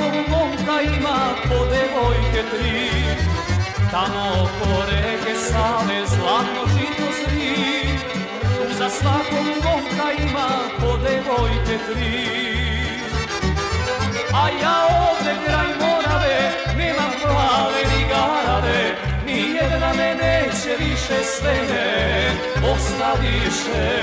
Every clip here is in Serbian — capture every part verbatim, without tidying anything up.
svakog momka ima po devojke tri. Tamo oko reke Save zlatno žito zri. Tu za svakog momka ima po devojke tri. A ja ovde kraj Morave nemam plave ni garave, nijedna me neće više, sve me ostaviše.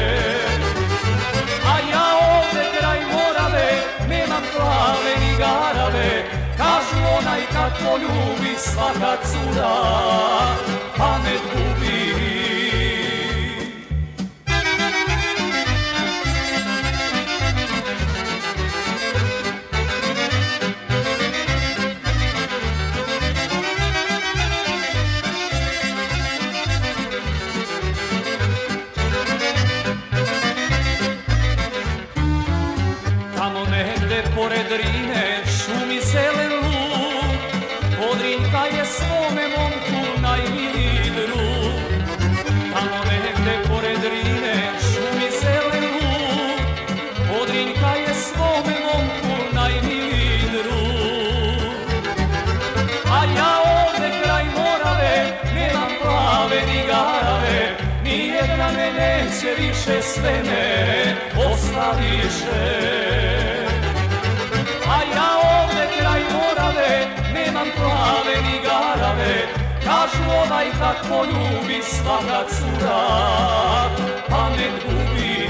A ja ovde kraj Morave nemam plave ni garave, kažu onaj kad poljubi svaka cura pamet gubi. Pored Drine šumi zelen luk, Podrinjka je svome momku najmiliji drug. Tamo negde pored Drine šumi zelen luk, Podrinjka je svome momku najmiliji drug. A ja ovde kraj Morave nemam plave ni garave, nijedna me neće više, sve me ostaviše. A ja ovde kraj Morave nemam plave ni garave, kažu onaj kad poljubi svaka cura pamet gubi.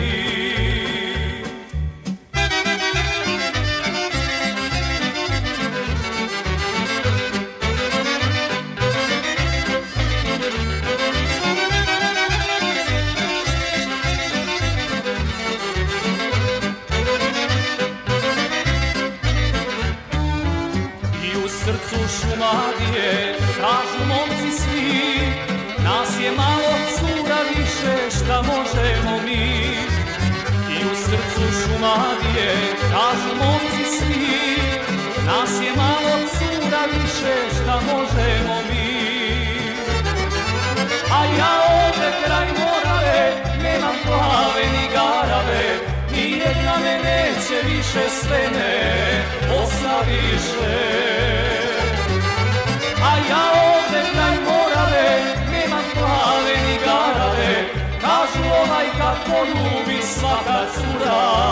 Srcu Šumadije kažu momci svi, nas je malo cura više, šta možemo mi. I u srcu Šumadije kažu momci svi, nas je malo cura više, šta možemo mi. A ja ovde kraj Morave nemam plave ni garave, nijedna me neće više, sve me ostaviše. A ja ovde kraj Morave nemam plave ni garave, kažu onaj kad poljubi svaka cura